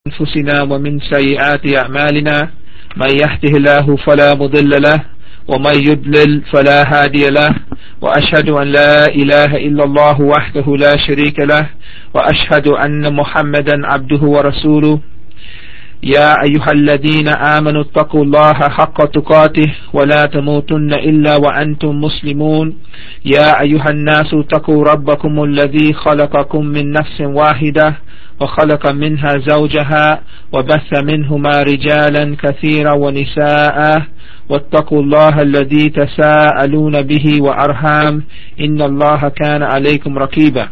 أنفسنا ومن سيئات أعمالنا من يهده الله فلا مضل له ومن يضلل فلا هادي له وأشهد أن لا إله إلا الله وحده لا شريك له وأشهد أن محمدا عبده ورسوله. يا أيها الذين آمنوا اتقوا الله حق تقاته ولا تموتن إلا وأنتم مسلمون. يا أيها الناس اتقوا ربكم الذي خلقكم من نفس واحدة وخلق منها زوجها وبث منهما رجالا كثيرا ونساء واتقوا الله الذي تساءلون به وأرحام إن الله كان عليكم رقيبا.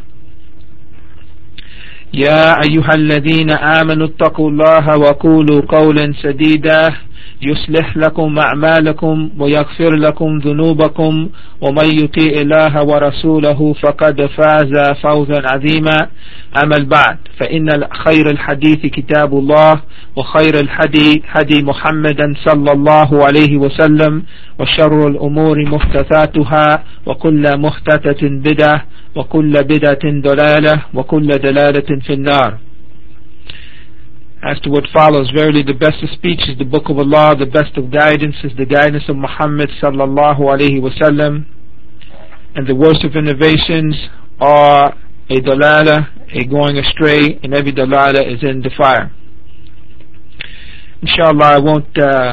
يا أيها الذين آمنوا اتقوا الله وقولوا قولا سديدا يصلح لكم أعمالكم ويغفر لكم ذنوبكم ومن يطيع الله ورسوله فقد فاز فوزا عظيما. أما بعد فإن خير الحديث كتاب الله وخير الهدي هدي محمد صلى الله عليه وسلم وشر الأمور محدثاتها وكل محدثة بدعة وكل بدعة ضلالة وكل ضلالة في النار. As to what follows, verily the best of speech is the book of Allah, the best of guidance is the guidance of Muhammad sallallahu alaihi wasallam, and the worst of innovations are a dalala, a going astray, and every dalala is in the fire. Inshallah, I won't,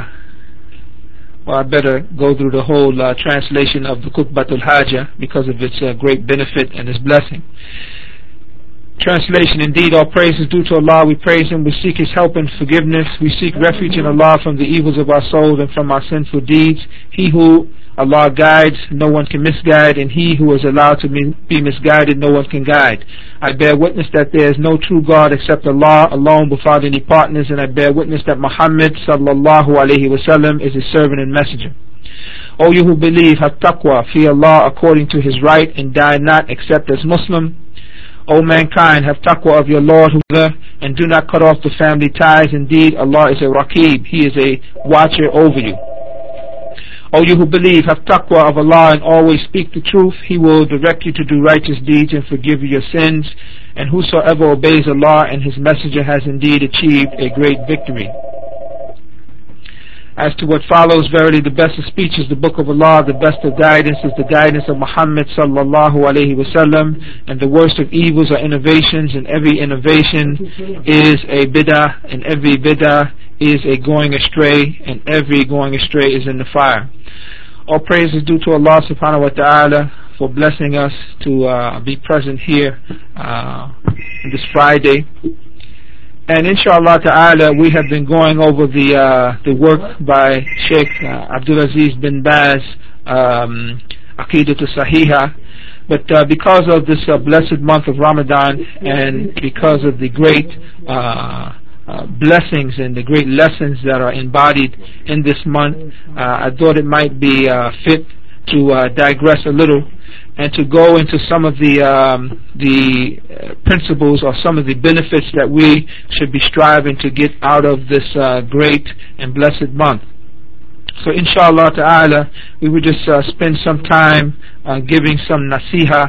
I better go through the whole translation of the Khutbatul Hajah because of its great benefit and its blessing. Translation: Indeed, all praise is due to Allah. We praise Him, we seek His help and forgiveness. We seek refuge in Allah from the evils of our souls and from our sinful deeds. He who Allah guides, no one can misguide, and he who is allowed to be misguided, no one can guide. I bear witness that there is no true God except Allah, alone without any partners, and I bear witness that Muhammad sallallahu alaihi wasallam is His servant and messenger. O you who believe, have taqwa, fear Allah according to His right, and die not except as Muslim. O mankind, have taqwa of your Lord, and do not cut off the family ties. Indeed, Allah is a Raqib, He is a watcher over you. O you who believe, have taqwa of Allah and always speak the truth. He will direct you to do righteous deeds and forgive you your sins. And whosoever obeys Allah and His messenger has indeed achieved a great victory. As to what follows, verily the best of speech is the book of Allah, the best of guidance is the guidance of Muhammad sallallahu alaihi wasallam, and the worst of evils are innovations, and every innovation is a bid'ah, and every bid'ah is a going astray, and every going astray is in the fire. All praise is due to Allah subhanahu wa ta'ala for blessing us to be present here this Friday. And inshallah ta'ala, we have been going over the work by Sheikh Abdulaziz bin Baz, Aqidatul Sahiha. But because of this blessed month of Ramadan, and because of the great blessings and the great lessons that are embodied in this month, I thought it might be fit to digress a little and to go into some of the principles or some of the benefits that we should be striving to get out of this great and blessed month. So inshallah ta'ala, we would just spend some time giving some nasiha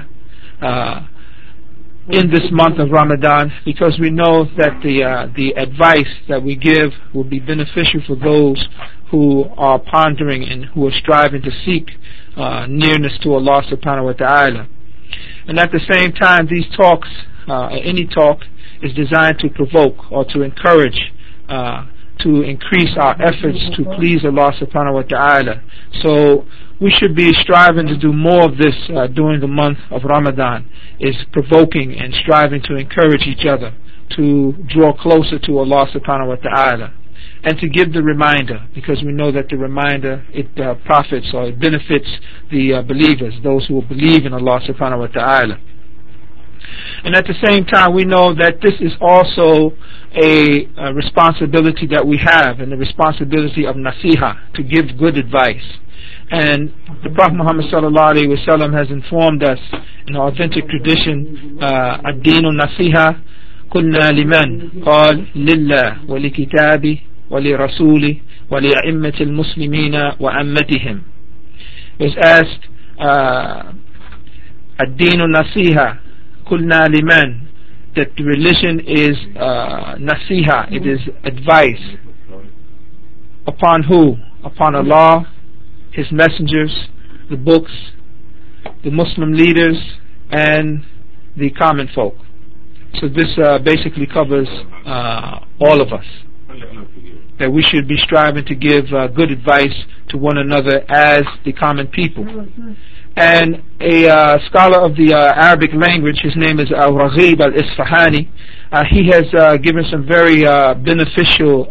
in this month of Ramadan, because we know that the advice that we give will be beneficial for those who are pondering and who are striving to seek nearness to Allah subhanahu wa ta'ala. And at the same time, these talks, any talk, is designed to provoke or to encourage, to increase our efforts to please Allah subhanahu wa ta'ala. So we should be striving to do more of this during the month of Ramadan, is provoking and striving to encourage each other to draw closer to Allah subhanahu wa ta'ala, and to give the reminder, because we know that the reminder, it profits or it benefits the believers, those who will believe in Allah subhanahu wa ta'ala. And at the same time, we know that this is also a responsibility that we have, and the responsibility of nasiha, to give good advice. And the Prophet Muhammad sallallahu alaihi wasallam has informed us in the authentic tradition, ad-dinu nasiha, قلنا لمن قال لله ولكتابه ولرسوله ولأئمة المسلمين وأمتهم. It was asked, الدين النصيحة قلنا لمن, that the religion is nasiha, it is advice. Upon who? Upon Allah, His messengers, the books, the Muslim leaders, and the common folk. So this basically covers all of us, that we should be striving to give good advice to one another as the common people. And a scholar of the Arabic language, his name is Al-Raghib Al-Isfahani, he has given some very beneficial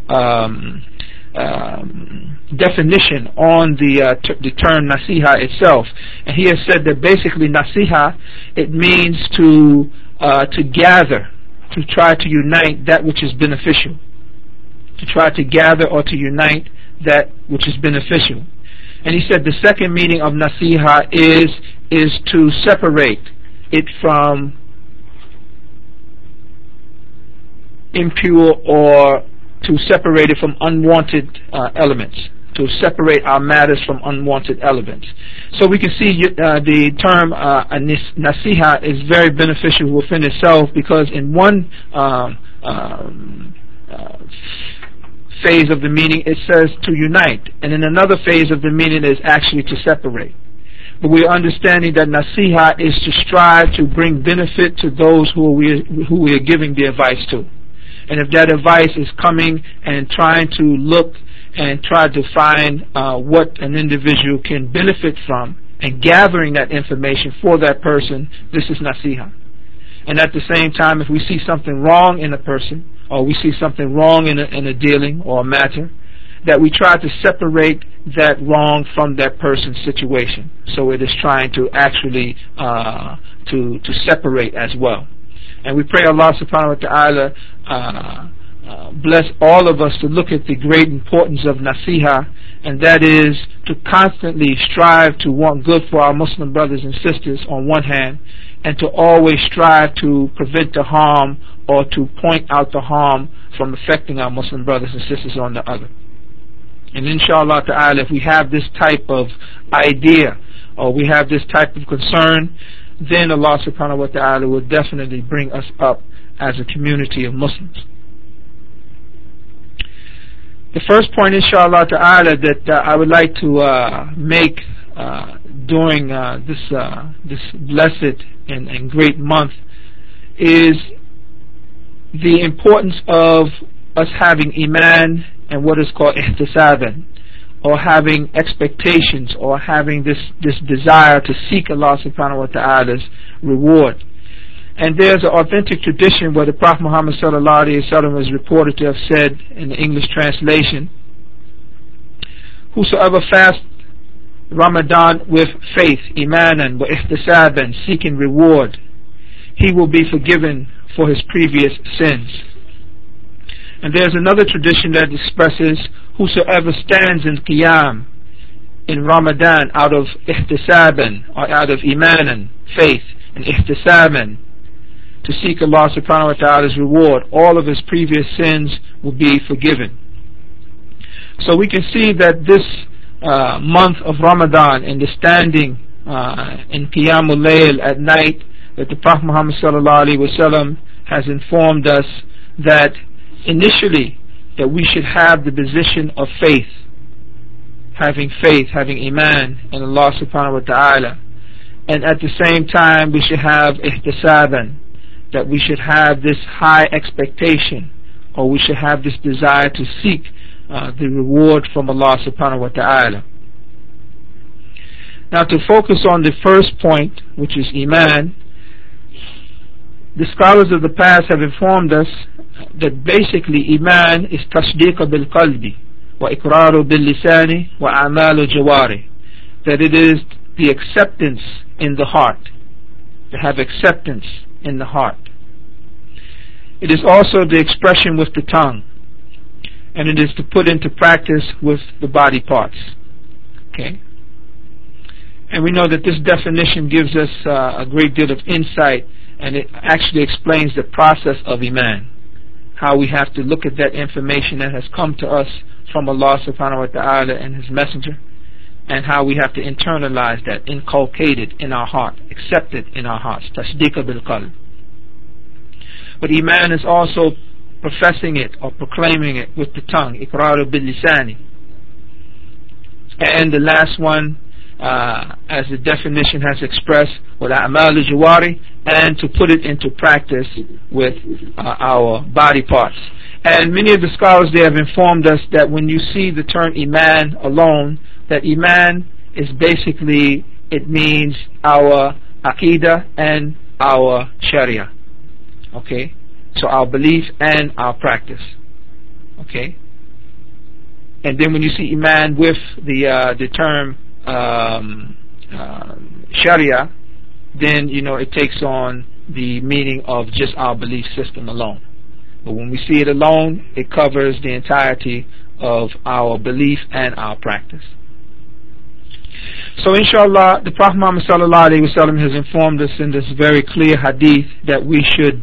definition on the term nasiha itself. And he has said that basically nasiha, it means to gather, to try to unite that which is beneficial, to try to gather or to unite that which is beneficial. And he said the second meaning of nasiha is to separate it from impure, or to separate it from unwanted elements, to separate our matters from unwanted elements. So we can see the term nasiha is very beneficial within itself, because in one phase of the meaning it says to unite, and in another phase of the meaning is actually to separate. But we're understanding that nasiha is to strive to bring benefit to those who we are giving the advice to. And if that advice is coming and trying to look and try to find what an individual can benefit from, and gathering that information for that person, this is nasiha. And at the same time, if we see something wrong in a person, or we see something wrong in a dealing or a matter, that we try to separate that wrong from that person's situation. So it is trying to actually to separate as well. And we pray Allah subhanahu wa ta'ala bless all of us to look at the great importance of nasiha, and that is to constantly strive to want good for our Muslim brothers and sisters on one hand, and to always strive to prevent the harm or to point out the harm from affecting our Muslim brothers and sisters on the other. And inshallah ta'ala, if we have this type of idea, or we have this type of concern, then Allah subhanahu wa ta'ala will definitely bring us up as a community of Muslims. The first point, inshallah ta'ala, that I would like to make during this blessed and great month is the importance of us having iman and what is called ihtisaban, or having expectations, or having this desire to seek Allah subhanahu wa ta'ala's reward. And there's an authentic tradition where the Prophet Muhammad sallallahu alaihi wasallam is reported to have said in the English translation, whosoever fasts Ramadan with faith, imanan wa ihtisaban, seeking reward, he will be forgiven for his previous sins. And there's another tradition that expresses, whosoever stands in qiyam in Ramadan out of ihtisaban, or out of imanan, faith, and ihtisaban, to seek Allah subhanahu wa ta'ala's reward, all of his previous sins will be forgiven. So we can see that this month of Ramadan, and the standing in Qiyamul Layl at night, that the Prophet Muhammad sallallahu alaihi wasallam has informed us that initially that we should have the position of faith, having iman in Allah subhanahu wa ta'ala, and at the same time we should have ihtisaban, that we should have this high expectation, or we should have this desire to seek the reward from Allah subhanahu wa ta'ala. Now, to focus on the first point, which is iman, the scholars of the past have informed us that basically iman is tasdiq bil qalbi wa iqraru bil lisani wa a'malu jawari, that it is the acceptance in the heart, to have acceptance in the heart. It is also the expression with the tongue, and it is to put into practice with the body parts. Okay? And we know that this definition gives us a great deal of insight, and it actually explains the process of iman, how we have to look at that information that has come to us from Allah subhanahu wa ta'ala and His Messenger, and how we have to internalize that, inculcate it in our heart, accept it in our hearts, tasdiq bil qalb. But Iman is also professing it or proclaiming it with the tongue. Iqraru bil lisani. And the last one, as the definition has expressed, وَالْأَعْمَالُ الْجَوَارِ, and to put it into practice with our body parts. And many of the scholars, they have informed us that when you see the term Iman alone, that Iman is basically, it means our Aqidah and our Sharia. Okay? So our belief and our practice. Okay? And then when you see Iman with the term Sharia, then it takes on the meaning of just our belief system alone. But when we see it alone, it covers the entirety of our belief and our practice. So inshallah, the Prophet Muhammad sallallahu alaihi wasallam has informed us in this very clear hadith that we should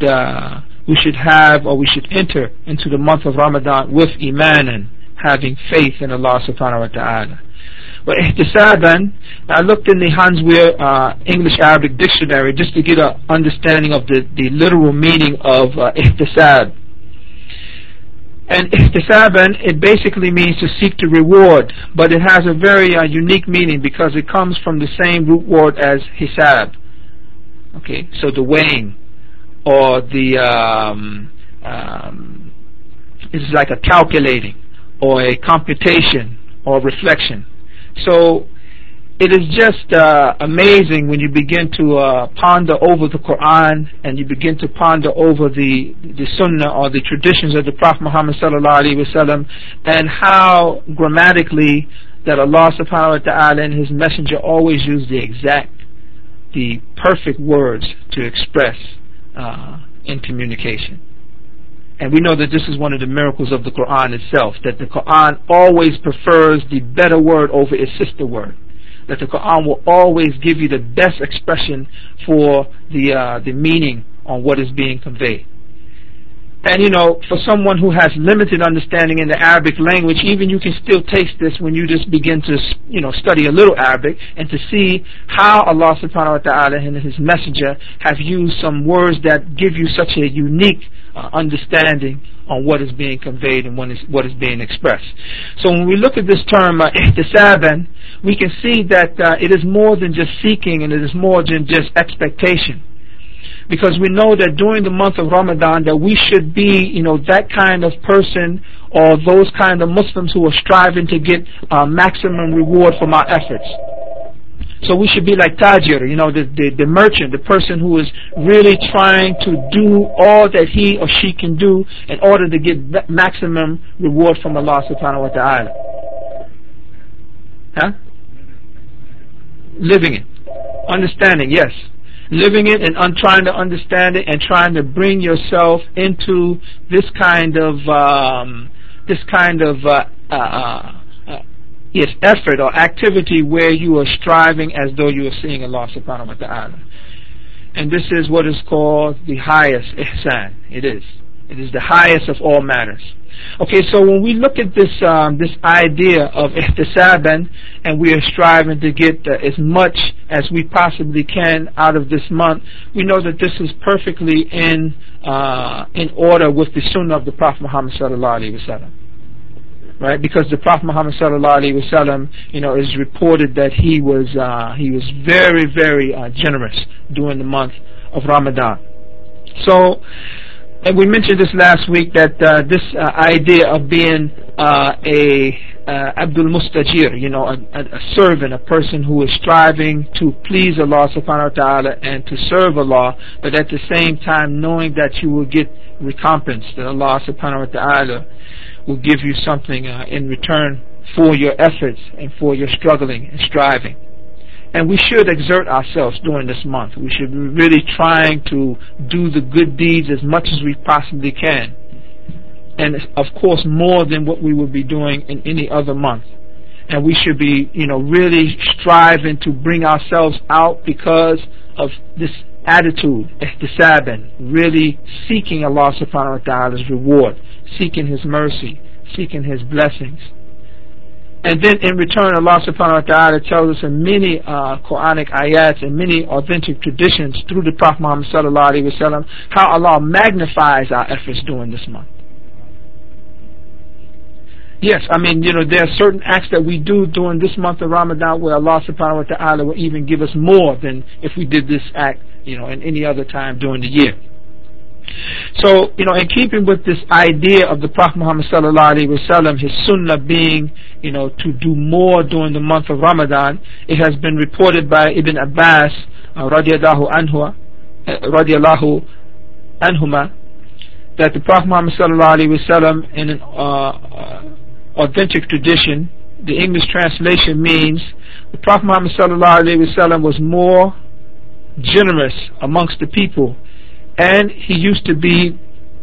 enter into the month of Ramadan with iman and having faith in Allah subhanahu wa ta'ala. But ihtisaban, I looked in the Hanswehr English Arabic dictionary just to get an understanding of the literal meaning of ihtisab. And ihtisaban, it basically means to seek to reward, but it has a very unique meaning because it comes from the same root word as hisab. Okay, so the weighing, or it's like a calculating, or a computation, or reflection. So it is just amazing when you begin to ponder over the Quran, and you begin to ponder over the Sunnah or the traditions of the Prophet Muhammad sallallahu alaihi wasallam, and how grammatically that Allah subhanahu wa ta'ala and His Messenger always use the perfect words to express in communication. And we know that this is one of the miracles of the Quran itself, that the Quran always prefers the better word over its sister word. That the Quran will always give you the best expression for the meaning on what is being conveyed. And for someone who has limited understanding in the Arabic language, even you can still taste this when you just begin to study a little Arabic, and to see how Allah subhanahu wa ta'ala and His Messenger have used some words that give you such a unique understanding on what is being conveyed and what is being expressed. So when we look at this term ihtisaban, we can see that it is more than just seeking, and it is more than just expectation. Because we know that during the month of Ramadan that we should be, that kind of person, or those kind of Muslims who are striving to get maximum reward from our efforts. So we should be like Tajir, the merchant, the person who is really trying to do all that he or she can do in order to get maximum reward from Allah subhanahu wa ta'ala. Huh? Living it. Understanding, yes. Living it and trying to understand it, and trying to bring yourself into this kind of effort or activity where you are striving as though you are seeing Allah subhanahu wa ta'ala. And this is what is called the highest ihsan. It is the highest of all matters. Okay, so when we look at this idea of ihtisaban, and we are striving to get as much as we possibly can out of this month, we know that this is perfectly in order with the Sunnah of the Prophet Muhammad sallallahu alaihi wasallam. Right, because the Prophet Muhammad sallallahu alaihi wasallam, is reported that he was very, very generous during the month of Ramadan. So, and we mentioned this last week, that this idea of being a Abdul Mustajir, a servant, a person who is striving to please Allah subhanahu wa ta'ala and to serve Allah, but at the same time knowing that you will get recompense, that Allah subhanahu wa ta'ala will give you something in return for your efforts and for your struggling and striving. And we should exert ourselves during this month. We should be really trying to do the good deeds as much as we possibly can. And of course more than what we would be doing in any other month. And we should be, really striving to bring ourselves out because of this attitude, ihtisaban, really seeking Allah subhanahu wa ta'ala's reward, seeking His mercy, seeking His blessings. And then in return, Allah subhanahu wa ta'ala tells us in many Quranic ayats and many authentic traditions through the Prophet Muhammad sallallahu alaihi wasallam how Allah magnifies our efforts during this month. Yes, I mean, there are certain acts that we do during this month of Ramadan where Allah subhanahu wa ta'ala will even give us more than if we did this act, in any other time during the year. So, in keeping with this idea of the Prophet Muhammad sallallahu alaihi wasallam, his sunnah being, to do more during the month of Ramadan, it has been reported by Ibn Abbas radiallahu anhuma that the Prophet Muhammad sallallahu alaihi wasallam, in an authentic tradition, the English translation means the Prophet Muhammad sallallahu alaihi wasallam was more generous amongst the people. And he used to be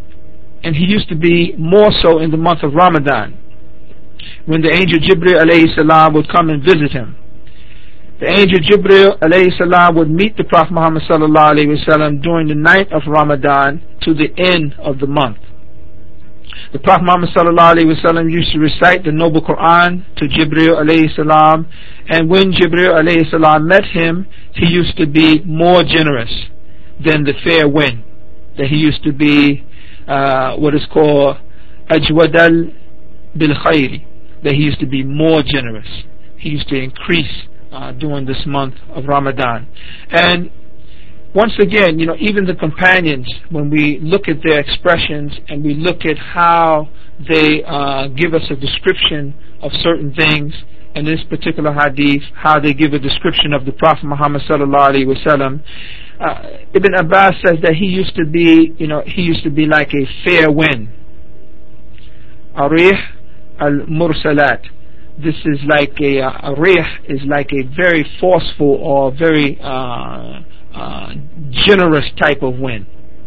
more so in the month of Ramadan, when the angel Jibril alayhi salam would come and visit him. The angel Jibril alayhi salam would meet the Prophet Muhammad sallallahu alayhi wasallam during the night of Ramadan to the end of the month. The Prophet Muhammad sallallahu alayhi wasallam used to recite the noble Quran to Jibril alayhi salam, and when Jibril alayhi salam met him, he used to be more generous than the fair wind. That he used to be what is called ajwadal bil khayri. That he used to be more generous. He used to increase during this month of Ramadan. And once again, even the companions, when we look at their expressions and we look at how they give us a description of certain things, in this particular hadith, how they give a description of the Prophet Muhammad sallallahu alaihi wasallam, Ibn Abbas says that he used to be like a fair wind. Arih al-mursalat. This is like a rih is like a very forceful or very generous type of wind.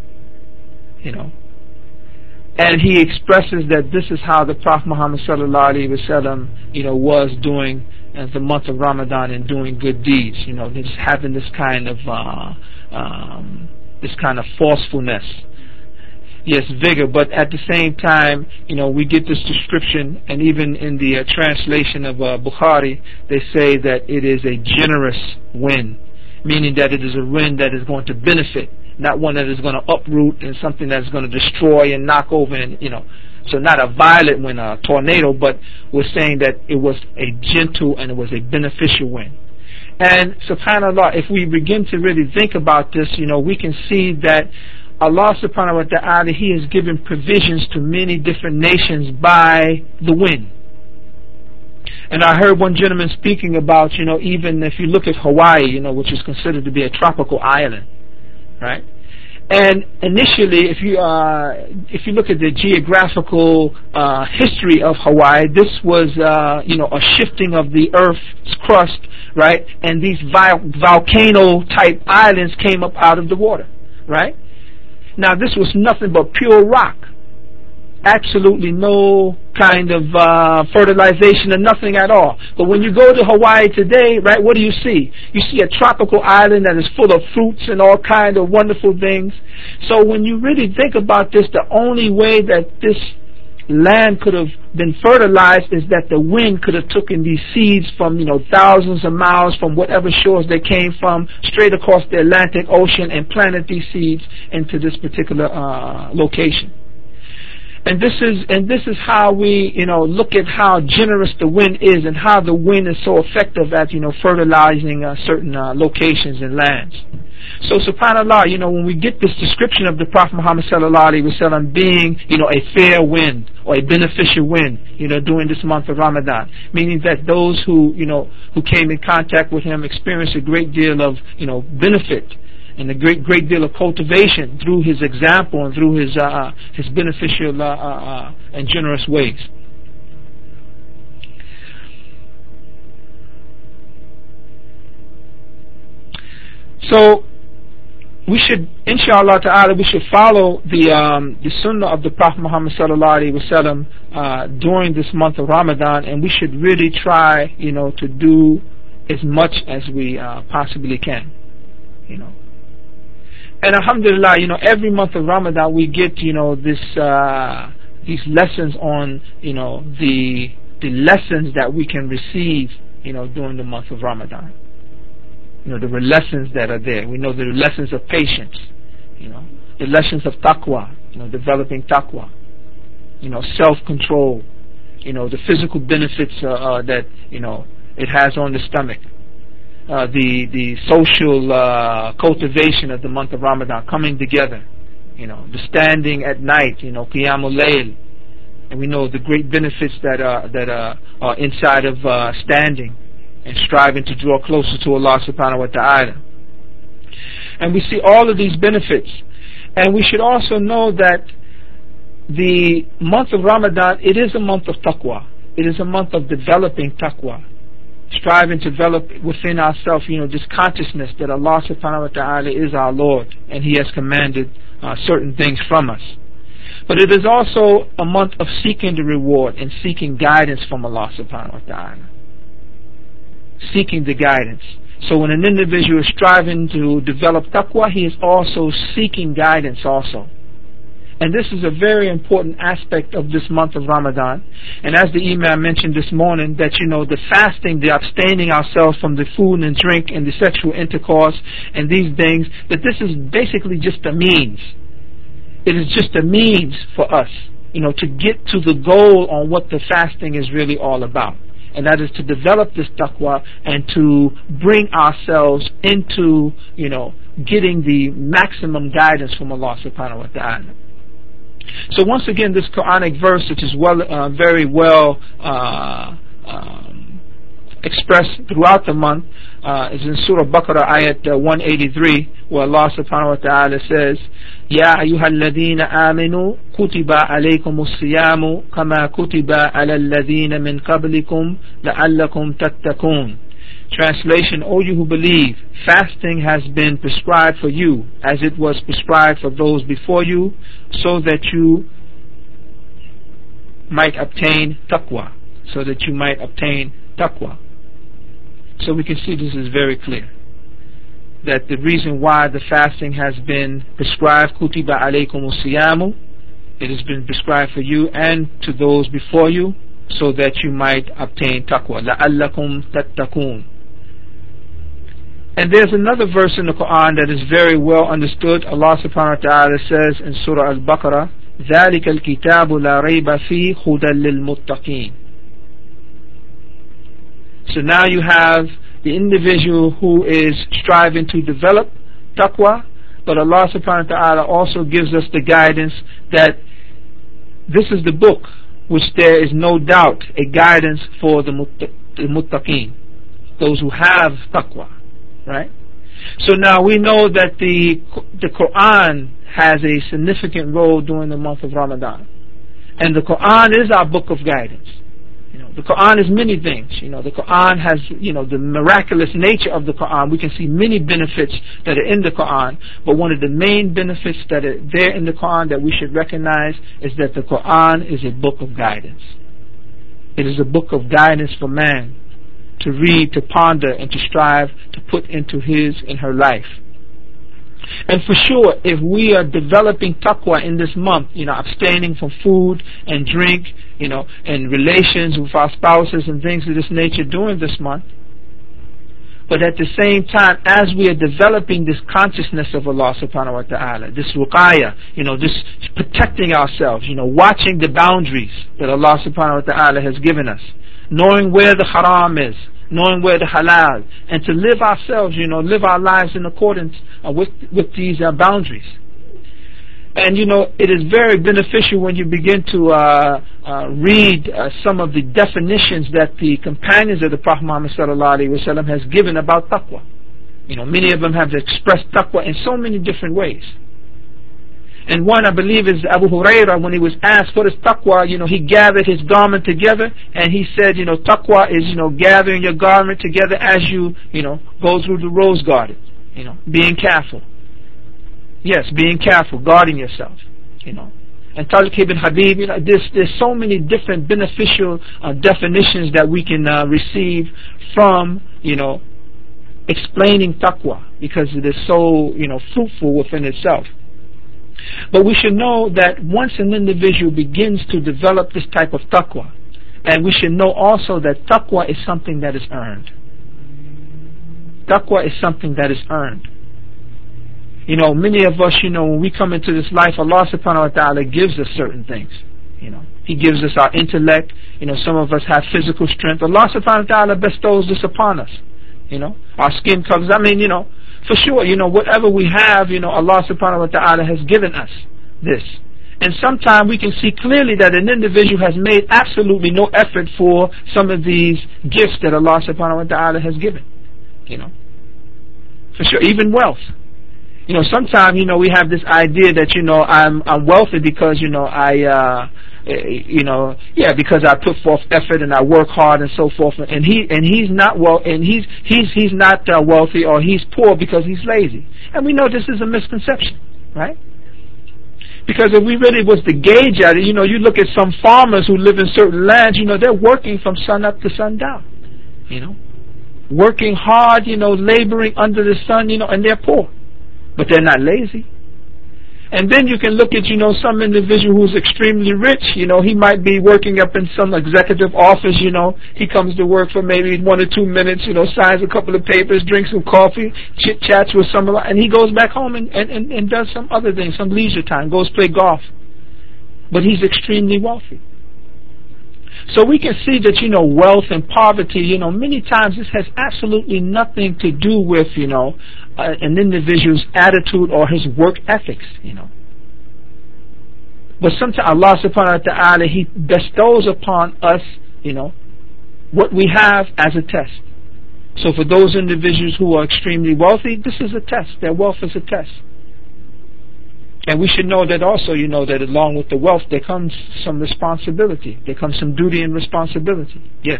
And he expresses that this is how the Prophet Muhammad sallallahu alaihi wasallam, was doing the month of Ramadan and doing good deeds. Just having this kind of forcefulness. Yes, vigor, but at the same time, we get this description, and even in the translation of Bukhari, they say that it is a generous wind, meaning that it is a wind that is going to benefit, not one that is going to uproot and something that is going to destroy and knock over, and so not a violent wind, a tornado, but we're saying that it was a gentle and it was a beneficial wind. And subhanAllah, if we begin to really think about this, we can see that Allah subhanahu wa ta'ala, He has given provisions to many different nations by the wind. And I heard one gentleman speaking about, even if you look at Hawaii, which is considered to be a tropical island, right? And initially, if you look at the geographical history of Hawaii, this was a shifting of the Earth's crust, right? And these volcano type islands came up out of the water, right? Now this was nothing but pure rock. Absolutely no kind of fertilization or nothing at all. But when you go to Hawaii today, right, what do you see? You see a tropical island that is full of fruits and all kinds of wonderful things. So when you really think about this, the only way that this land could have been fertilized is that the wind could have taken these seeds from thousands of miles from whatever shores they came from straight across the Atlantic Ocean and planted these seeds into this particular location. And this is how we look at how generous the wind is and how the wind is so effective at fertilizing certain locations and lands. So subhanAllah, when we get this description of the Prophet Muhammad sallallahu alaihi wasallam being a fair wind or a beneficial wind during this month of Ramadan, meaning that those who came in contact with him experienced a great deal of benefit and a great deal of cultivation through his example and through his beneficial and generous ways. So we should, inshallah ta'ala, we should follow the sunnah of the Prophet Muhammad sallallahu alaihi wasallam during this month of Ramadan, and we should really try to do as much as we possibly can. And alhamdulillah, every month of Ramadan we get, these lessons on, the the lessons that we can receive, during the month of Ramadan. The lessons that are there. We know the lessons of patience, the lessons of taqwa, developing taqwa, self-control, the physical benefits that, it has on the stomach, the social cultivation of the month of Ramadan, coming together, the standing at night, qiyamul layl, and we know the great benefits that are inside of standing and striving to draw closer to Allah subhanahu wa ta'ala. And we see all of these benefits. And we should also know that the month of Ramadan, it is a month of taqwa. It is a month of developing taqwa, striving to develop within ourselves, this consciousness that Allah subhanahu wa ta'ala is our Lord, and He has commanded certain things from us. But it is also a month of seeking the reward and seeking guidance from Allah subhanahu wa ta'ala. Seeking the guidance. So when an individual is striving to develop taqwa, he is also seeking guidance also. And this is a very important aspect of this month of Ramadan. And as the Imam mentioned this morning, that the fasting, the abstaining ourselves from the food and drink and the sexual intercourse and these things, that this is basically just a means. It is just a means for us, to get to the goal on what the fasting is really all about. And that is to develop this taqwa and to bring ourselves into, getting the maximum guidance from Allah subhanahu wa ta'ala. So once again, this Quranic verse, which is very well expressed throughout the month, is in Surah Baqarah, ayat 183, where Allah subhanahu wa ta'ala says, يا أيها الذين آمنوا كتب عليكم الصيام كما كتب على الذين من قبلكم لعلكم تتقون. Translation: O you who believe, fasting has been prescribed for you as it was prescribed for those before you, so that you might obtain taqwa. So we can see this is very clear, that the reason why the fasting has been prescribed, kutiba alaykum siyamu, it has been prescribed for you and to those before you, so that you might obtain taqwa. لَعَلَّكُمْ تَتَّقُونَ. And there's another verse in the Quran that is very well understood. Allah subhanahu wa ta'ala says in Surah Al-Baqarah, ذَلِكَ الْكِتَابُ لَا رَيْبَ فِيهِ هُدًى لِلْمُتَّقِينَ. So now you have the individual who is striving to develop taqwa, but Allah subhanahu wa ta'ala also gives us the guidance that this is the book which there is no doubt a guidance for the muttaqeen, those who have taqwa, right? So now we know that the Quran has a significant role during the month of Ramadan, and the Quran is our book of guidance. The Quran is many things. The Quran has, the miraculous nature of the Quran. We can see many benefits that are in the Quran, but one of the main benefits that are there in the Quran that we should recognize is that the Quran is a book of guidance. It is a book of guidance for man to read, to ponder, and to strive to put into his and her life. And for sure, if we are developing taqwa in this month, abstaining from food and drink, and relations with our spouses and things of this nature during this month, but at the same time, as we are developing this consciousness of Allah subhanahu wa ta'ala, this ruqaya, this protecting ourselves, watching the boundaries that Allah subhanahu wa ta'ala has given us, knowing where the haram is, knowing where the halal, and to live ourselves, live our lives in accordance with these boundaries. And it is very beneficial when you begin to read some of the definitions that the companions of the Prophet Muhammad sallallahu alaihi wasallam has given about taqwa. Many of them have expressed taqwa in so many different ways. And one, I believe, is Abu Hurairah. When he was asked what is taqwa, he gathered his garment together, and he said, taqwa is, gathering your garment together as you, go through the rose garden, being careful. Yes, being careful, guarding yourself, And Tariq ibn Habib, there's so many different beneficial definitions that we can receive from, explaining taqwa, because it is so, fruitful within itself. But we should know that once an individual begins to develop this type of taqwa, And we should know also that taqwa is something that is earned. Taqwa is something that is earned. You know, many of us, you know, when we come into this life, Allah subhanahu wa ta'ala gives us certain things. You know, He gives us our intellect. You know, some of us have physical strength. Allah subhanahu wa ta'ala bestows this upon us. You know, our skin colors. I mean, you know, for sure, you know, whatever we have, you know, Allah subhanahu wa ta'ala has given us this. And sometimes we can see clearly that an individual has made absolutely no effort for some of these gifts that Allah subhanahu wa ta'ala has given. You know, for sure, even wealth. You know, sometimes, you know, we have this idea that, you know, I'm wealthy because, you know, because I put forth effort and I work hard and so forth. And he's not he's not wealthy, or he's poor because he's lazy. And we know this is a misconception, right? Because if we really was to gauge at it, you know, you look at some farmers who live in certain lands, you know, they're working from sun up to sundown, you know, working hard, you know, laboring under the sun, you know, and they're poor. But they're not lazy. And then you can look at, you know, some individual who's extremely rich. You know, he might be working up in some executive office, you know. He comes to work for maybe 1 or 2 minutes, you know, signs a couple of papers, drinks some coffee, chit-chats with someone, and he goes back home and does some other things, some leisure time, goes play golf. But he's extremely wealthy. So we can see that, you know, wealth and poverty, you know, many times this has absolutely nothing to do with, you know, an individual's attitude or his work ethics, you know. But sometimes Allah subhanahu wa ta'ala, He bestows upon us, you know, what we have as a test. So for those individuals who are extremely wealthy, this is a test. Their wealth is a test. And we should know that also, you know, that along with the wealth there comes some responsibility. There comes some duty and responsibility. Yes.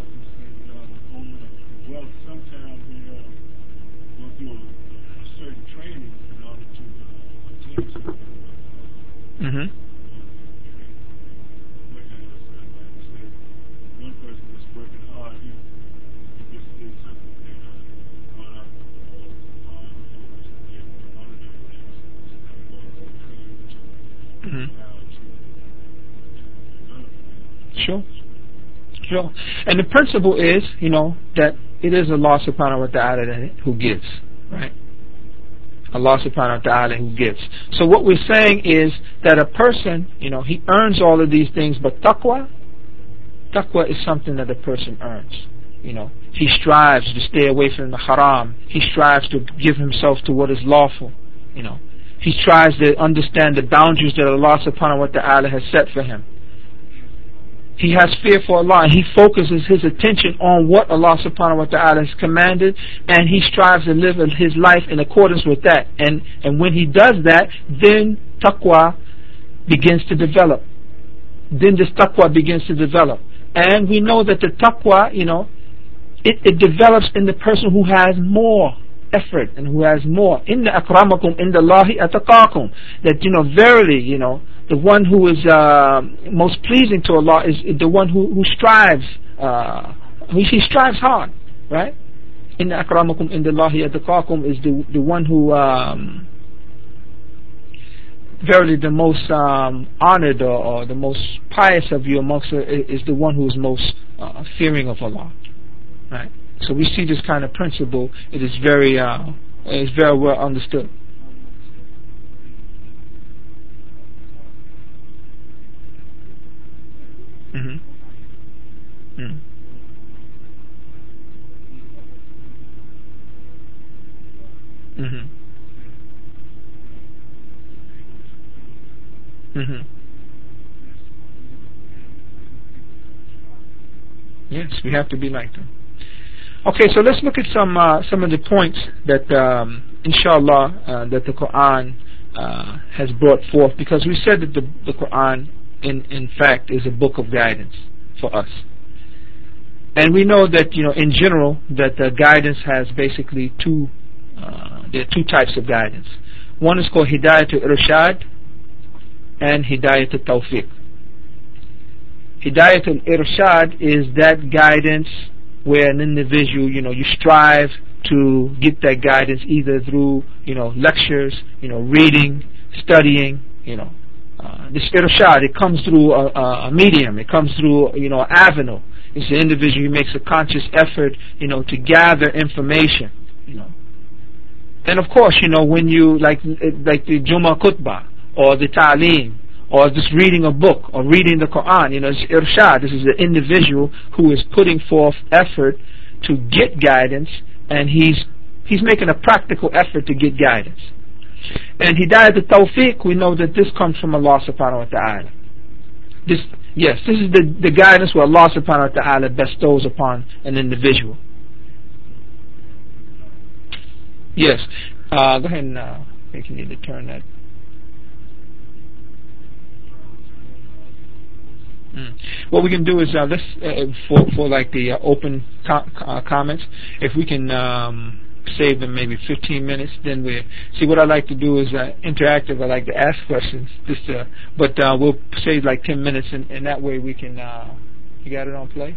Well, sometimes we go through a certain training in order to attain something. Mm-hmm. One person is working hard, he gets to do something, going out Sure. And the principle is, you know, that it is Allah subhanahu wa ta'ala who gives, right? Allah subhanahu wa ta'ala who gives. So what we're saying is that a person, you know, he earns all of these things, but taqwa is something that a person earns. You know, he strives to stay away from the haram. He strives to give himself to what is lawful. You know, he tries to understand the boundaries that Allah subhanahu wa ta'ala has set for him. He has fear for Allah, and he focuses his attention on what Allah subhanahu wa ta'ala has commanded, and he strives to live his life in accordance with that. And when he does that, then taqwa begins to develop. Then this taqwa begins to develop. And we know that the taqwa, you know, it develops in the person who has more effort and who has more. Inna akramakum indallahi ataqakum. That, you know, verily, you know, the one who is most pleasing to Allah is the one who strives. He strives hard, right? Inna akramakum indallahi ataqakum is the one who verily the most honored or the most pious of you amongst is the one who is most fearing of Allah, right? So we see this kind of principle. It is very well understood. Mm-hmm. Mm. Mm-hmm. Mm-hmm. Yes, we have to be like them. Okay, so let's look at some of the points that, inshallah, that the Quran has brought forth, because we said that the Quran, in fact, is a book of guidance for us. And we know that, you know, in general, that the guidance has basically there are two types of guidance. One is called Hidayatul Irshad and Hidayatul Tawfiq. Hidayatul Irshad is that guidance where an individual, you know, you strive to get that guidance either through, you know, lectures, you know, reading, studying, you know, this irshad, it comes through a medium. It comes through, an avenue. It's the individual who makes a conscious effort, to gather information, And of course, when you, like the Juma Khutbah, or the Ta'aleem, or just reading a book, or reading the Quran, it's irshad. This is the individual who is putting forth effort to get guidance, and he's making a practical effort to get guidance. And Hidayat al-Tawfiq, we know that this comes from Allah subhanahu wa ta'ala. This is the guidance where Allah subhanahu wa ta'ala bestows upon an individual. Yes. Go ahead and I think you need to turn that. What we can do is let's for like the open comments, if we can save them maybe 15 minutes, then we see. What I like to do is interactive. I like to ask questions, but we'll save like 10 minutes, and that way we can. You got it on play?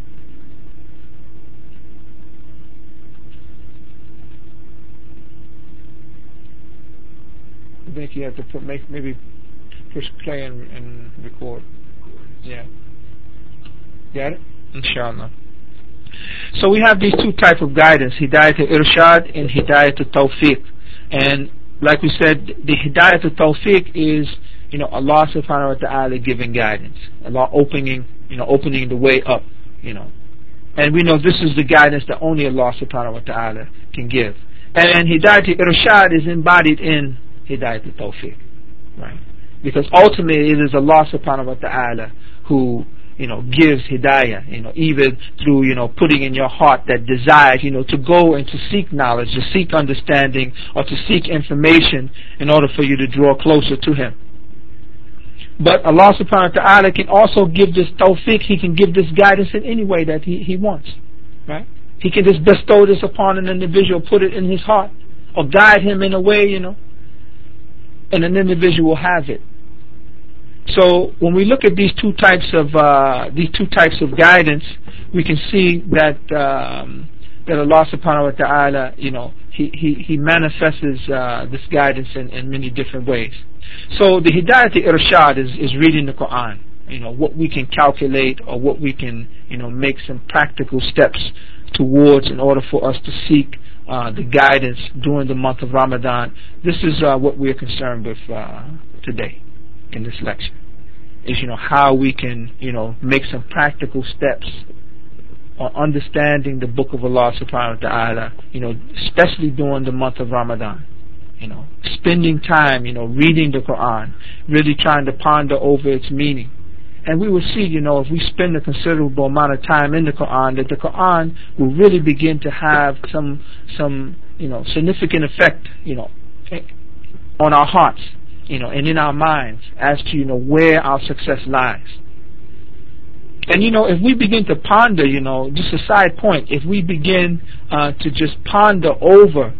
I think you have to maybe push play and record. Yeah. Got it? Inshallah. So we have these two types of guidance, Hidayat al-Irshad and Hidayat al-Tawfiq. And like we said, the Hidayat al-Tawfiq is, Allah subhanahu wa ta'ala giving guidance. Allah opening the way up, And we know this is the guidance that only Allah subhanahu wa ta'ala can give. And Hidayat al-Irshad is embodied in Hidayat al-Tawfiq. Right? Because ultimately it is Allah subhanahu wa ta'ala who gives hidayah, even through, putting in your heart that desire, to go and to seek knowledge, to seek understanding, or to seek information in order for you to draw closer to Him. But Allah subhanahu wa ta'ala can also give this tawfiq. He can give this guidance in any way that He wants, right? He can just bestow this upon an individual, put it in his heart, or guide him in a way, and an individual will have it. So when we look at these two types of guidance, we can see that that Allah subhanahu wa ta'ala, He manifests this guidance in many different ways. So the Hidayat al-Irshad is reading the Quran. What we can calculate, or what we can make some practical steps towards in order for us to seek the guidance during the month of Ramadan. This is what we're concerned with today in this lecture, is how we can make some practical steps on understanding the Book of Allah subhanahu wa ta'ala, especially during the month of Ramadan. Spending time reading the Quran, really trying to ponder over its meaning. And we will see, if we spend a considerable amount of time in the Quran, that the Quran will really begin to have some significant effect on our hearts, and in our minds as to where our success lies. And if we begin to ponder, just a side point, if we begin to just ponder over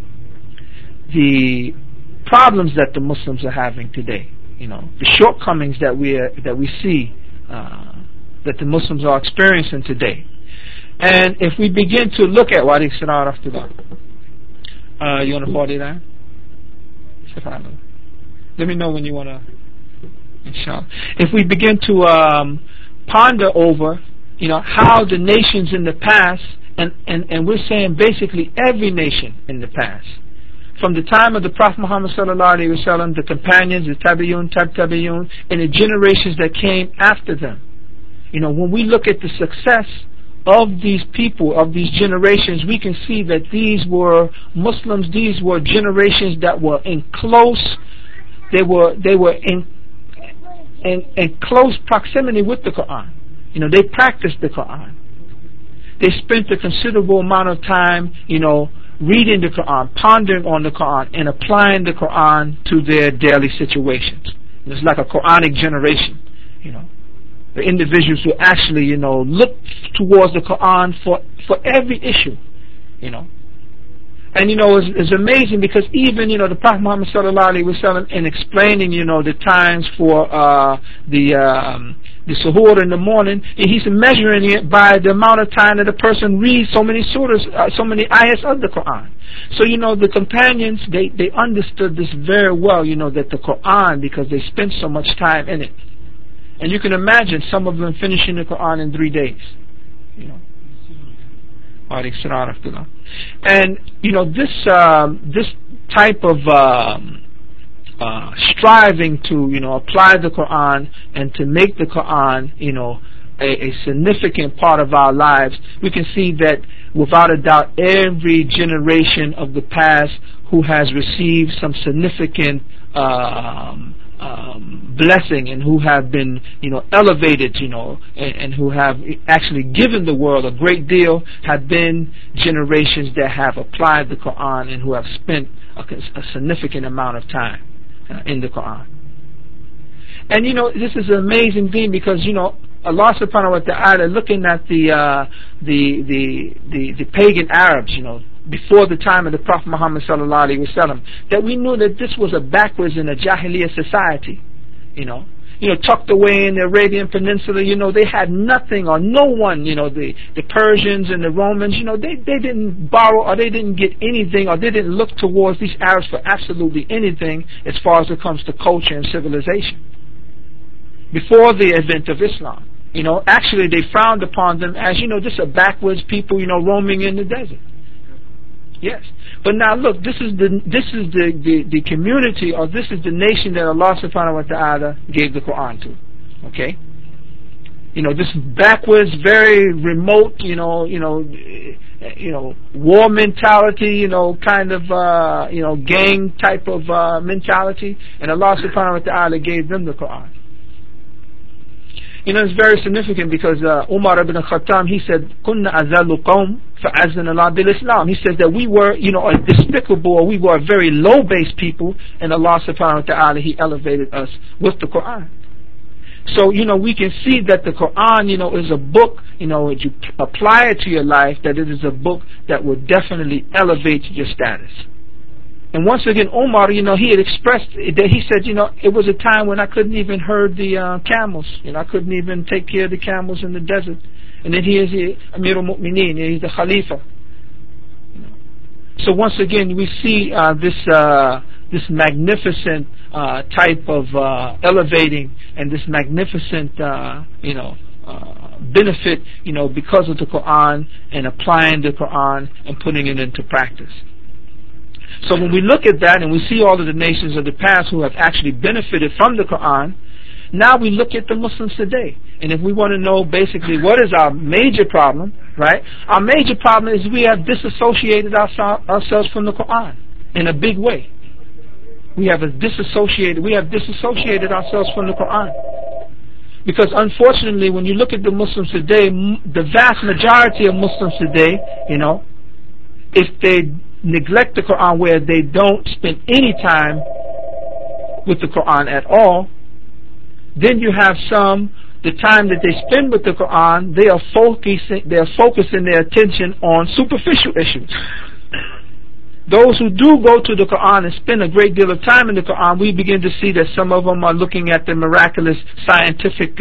the problems that the Muslims are having today, the shortcomings that we see that the Muslims are experiencing today, and if we begin to look at what you want to 49? Let me know when you want to, inshallah. If we begin to ponder over, how the nations in the past, and we're saying basically every nation in the past, from the time of the Prophet Muhammad sallallahu alaihi wasallam, the companions, the tabi'un, and the generations that came after them. When we look at the success of these people, of these generations, we can see that these were Muslims. These were generations that were in close. They were in close proximity with the Quran. They practiced the Quran. They spent a considerable amount of time, reading the Quran, pondering on the Quran, and applying the Quran to their daily situations. It's like a Quranic generation. The individuals who actually, look towards the Quran for every issue. And it's amazing because even the Prophet Muhammad sallallahu alaihi wasallam, in explaining the times for the suhoor in the morning, and he's measuring it by the amount of time that a person reads so many surahs, so many ayahs of the Quran. So, the companions, they understood this very well, that the Quran, because they spent so much time in it. And you can imagine some of them finishing the Quran in 3 days. And, this type of striving to apply the Quran and to make the Quran a significant part of our lives, we can see that without a doubt every generation of the past who has received some significant blessing and who have been elevated and who have actually given the world a great deal have been generations that have applied the Quran and who have spent a significant amount of time in the Quran. And this is an amazing thing because Allah subhanahu wa ta'ala, looking at the pagan Arabs, before the time of the Prophet Muhammad sallallahu alaihi wasallam, that we knew that this was a backwards in a Jahiliyyah society, tucked away in the Arabian Peninsula. They had nothing or no one. The Persians and the Romans, they didn't borrow or they didn't get anything or they didn't look towards these Arabs for absolutely anything as far as it comes to culture and civilization. Before the advent of Islam, actually they frowned upon them as just a backwards people, roaming in the desert. Yes, but now look, this is the community, or this is the nation that Allah subhanahu wa ta'ala gave the Quran to. Okay, this backwards, very remote, war mentality, kind of gang type of mentality, and Allah subhanahu wa ta'ala gave them the Quran. It's very significant because Umar ibn Khattab, he said, "Kunna azalu qawm fa'azzana Allah bil Islam." He said that we were, a despicable, or we were a very low-based people, and Allah subhanahu wa ta'ala, He elevated us with the Quran. So, we can see that the Quran, is a book, if you apply it to your life, that it is a book that will definitely elevate your status. And once again, Omar, he had expressed that he said, it was a time when I couldn't even herd the camels. I couldn't even take care of the camels in the desert. And then he is the Amir al-Mu'mineen, he's the Khalifa. So once again, we see this magnificent type of elevating and this magnificent, benefit, because of the Quran and applying the Quran and putting it into practice. So when we look at that and we see all of the nations of the past who have actually benefited from the Quran, now we look at the Muslims today. And if we want to know basically what is our major problem, right? Our major problem is we have disassociated ourselves from the Quran in a big way. We have disassociated ourselves from the Quran. Because unfortunately, when you look at the Muslims today, the vast majority of Muslims today, if they neglect the Quran, where they don't spend any time with the Quran at all, then you have some, the time that they spend with the Quran, they are focusing their attention on superficial issues. Those who do go to the Quran and spend a great deal of time in the Quran, we begin to see that some of them are looking at the miraculous scientific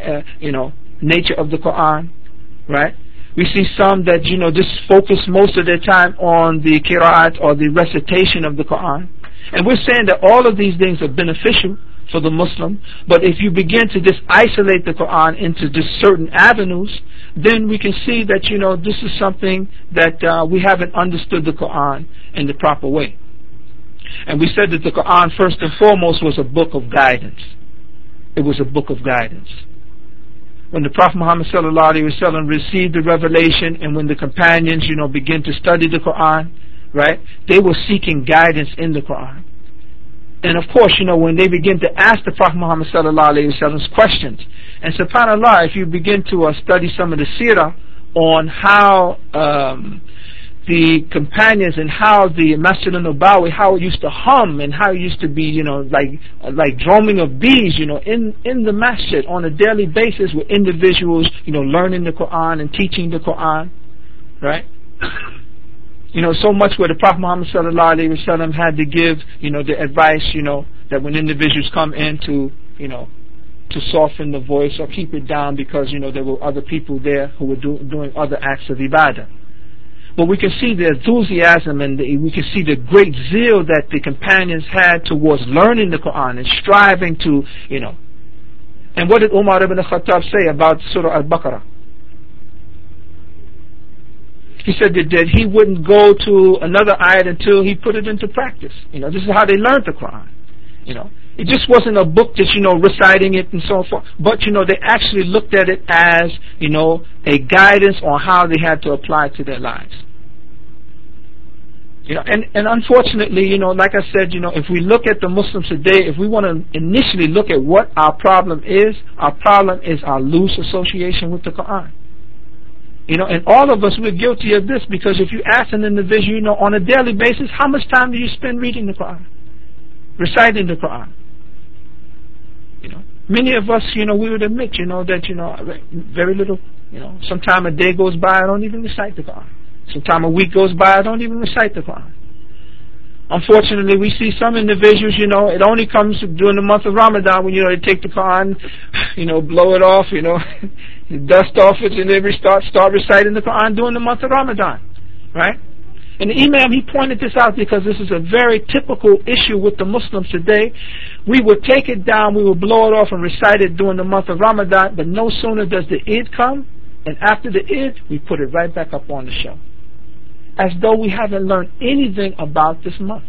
nature of the Quran, right? We see some that, just focus most of their time on the qira'at or the recitation of the Quran. And we're saying that all of these things are beneficial for the Muslim, but if you begin to just isolate the Quran into just certain avenues, then we can see that, this is something that we haven't understood the Quran in the proper way. And we said that the Quran, first and foremost, was a book of guidance. It was a book of guidance. When the Prophet Muhammad sallallahu alaihi wasallam received the revelation, and when the companions, began to study the Quran, right? They were seeking guidance in the Quran. And of course, when they begin to ask the Prophet Muhammad sallallahu alaihi wasallam questions, and subhanallah, if you begin to study some of the seerah on how the companions and how the Masjid al-Nabawi, how it used to hum and how it used to be, like drumming of bees, in the masjid on a daily basis with individuals, learning the Quran and teaching the Quran, right? So much where the Prophet Muhammad sallallahu alaihi wasallam had to give, the advice, that when individuals come in to, to soften the voice or keep it down because, there were other people there who were doing other acts of ibadah. But we can see the enthusiasm and we can see the great zeal that the companions had towards learning the Quran and striving to, And what did Umar ibn Khattab say about Surah Al-Baqarah? He said that he wouldn't go to another ayat until he put it into practice. This is how they learned the Quran. It just wasn't a book just, reciting it and so forth. But, they actually looked at it as, a guidance on how they had to apply it to their lives. And unfortunately, like I said, if we look at the Muslims today, if we want to initially look at what our problem is our loose association with the Quran. And all of us, we're guilty of this because if you ask an individual, on a daily basis, how much time do you spend reading the Quran? Reciting the Quran? Many of us, we would admit, that, very little, sometime a day goes by, I don't even recite the Quran. Sometime a week goes by, I don't even recite the Quran. Unfortunately, we see some individuals, it only comes during the month of Ramadan when, they take the Quran, blow it off, dust off it, and they start reciting the Quran during the month of Ramadan, right? And the Imam, he pointed this out because this is a very typical issue with the Muslims today. We would take it down, we would blow it off and recite it during the month of Ramadan, but no sooner does the Eid come, and after the Eid, we put it right back up on the shelf. As though we haven't learned anything about this month.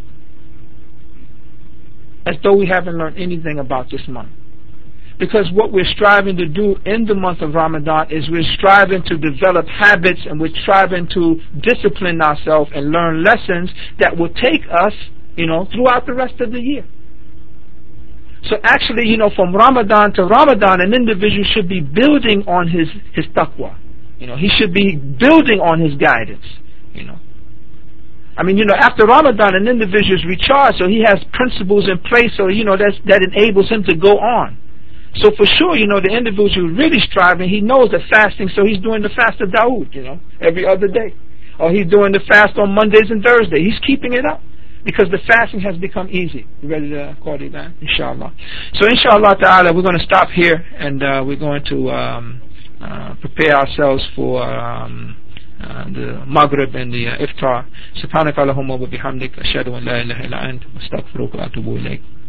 As though we haven't learned anything about this month. Because what we're striving to do in the month of Ramadan is we're striving to develop habits and we're striving to discipline ourselves and learn lessons that will take us, throughout the rest of the year. So actually, from Ramadan to Ramadan, an individual should be building on his taqwa. He should be building on his guidance. After Ramadan, an individual is recharged, so he has principles in place, so, that enables him to go on. So for sure, the individual who's really striving, he knows that fasting, so he's doing the fast of Dawood, every other day. Or he's doing the fast on Mondays and Thursdays. He's keeping it up because the fasting has become easy. You ready to call it that? Inshallah. So inshallah ta'ala, we're going to stop here and we're going to prepare ourselves for the Maghrib and the Iftar. Subhanaka Allahumma wa bihamdik ashhadu an la ilaha illa anta astaghfiruka wa atubu ilayk.